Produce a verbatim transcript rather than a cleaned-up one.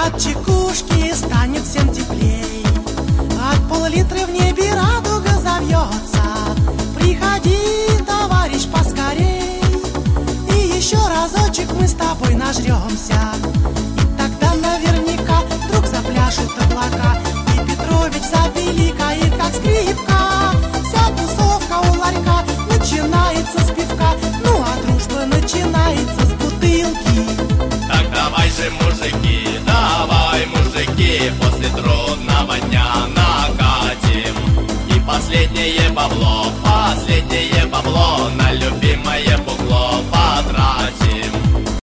От чекушки станет всем теплей, от пол-литра в небе радуга завьется. Приходи, товарищ, поскорей, и еще разочек мы с тобой нажремся. И тогда наверняка вдруг запляшут облака, и Петрович запиликает, как скрипка. Вся тусовка у ларька начинается с пивка, ну а дружба начинается с бутылки. Так давай же, мужики, давай, мужики, после трудного дня накатим. И последнее бабло, последнее бабло на любви